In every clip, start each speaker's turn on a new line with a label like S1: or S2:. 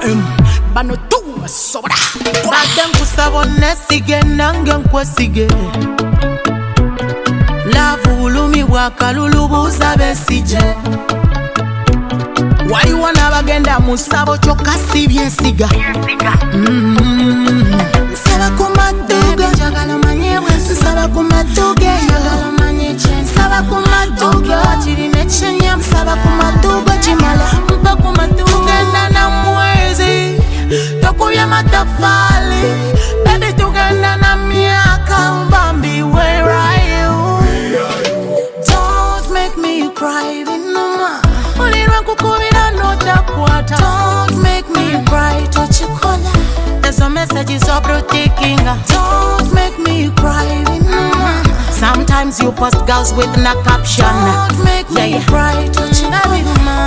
S1: bano tu sobra
S2: Baden kusabo nesige nange nkwesige Love ulumi wakalulubuza besije
S1: waliwo n'abagenda mu ssabo kyokka si byensiga
S2: Saba ku maduga Saba ku maduga Saba ku maduga Saba ku maduga chimala Mpa ku maduga
S1: tugenda na mwezi tokubya matafali baby tugenda na myaka mbambi where are you
S2: Don't make me cry binuma
S1: mulirwa nkukubira notakwata
S2: Don't make me cry tochikola
S1: ezo messages obrotikinga
S2: Don't make me cry binuma
S1: sometimes you post girls with no caption
S2: Don't make me cry tochikola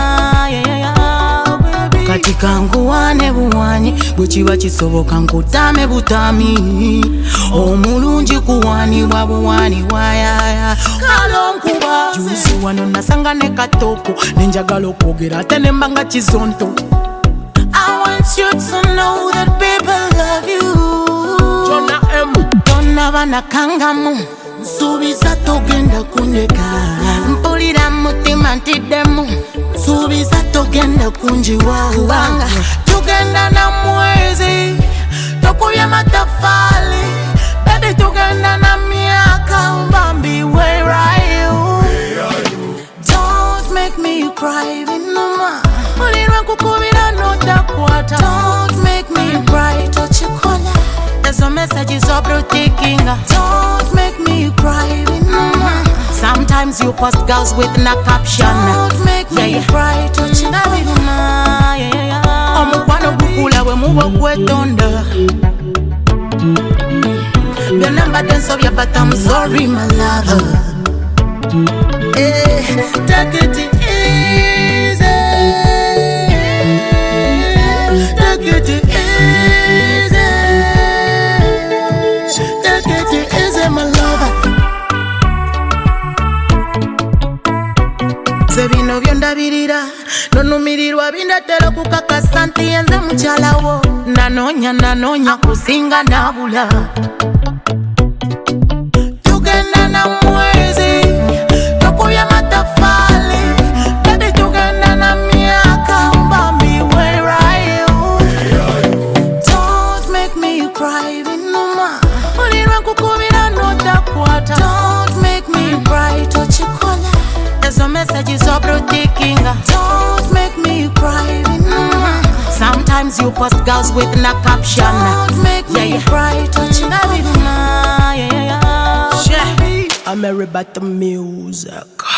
S1: katika nguwane buwanyi bwekiba kisoboka nkutame butami omulungi kuwanibwa buwani wayaya kalonkuba juzi wano nasanga ne katoko nenjagala okwogera ate nembanga kizonto
S2: I want you to know that people love you
S1: Jona M
S2: Tonna nakangamu Nsubiza togenda kunjeka
S1: mpulira mutima ntiddemu
S2: Nsubiza togenda kunjiwanga
S1: tugenda na mwezi tokubya matafali baby tugenda na myaka mbambi where are you
S2: Don't make me cry binuma
S1: mulirwa nkukubira notakwata
S2: Don't make me cry tochikola
S1: ezo messages obrotikinga
S2: Don't make me cry binuma
S1: sometimes you post girls with no caption
S2: Don't make me cry tochikola
S1: omukwano gukula bwe muba okwetonda byonna mbadde nsobya but I'm sorry my lover
S2: Take it easy Take it easy Take it easy my lover
S1: se bino byondabirira nonumirirwa bindatera okukakasa nti yenze mukyalawo nanoonya kusinga nabula tugenda na mwezi tokubya matafali baby tugenda na myaka mbambi where are you
S2: Don't make me cry binuma
S1: mulirwa nkukubira notakwata
S2: Don't make me cry tochikola
S1: ezo messages obrotikinga
S2: Don't make me cry binuma
S1: sometimes you post girls with no caption
S2: Don't make me cry tochikola
S1: I'm a rebate music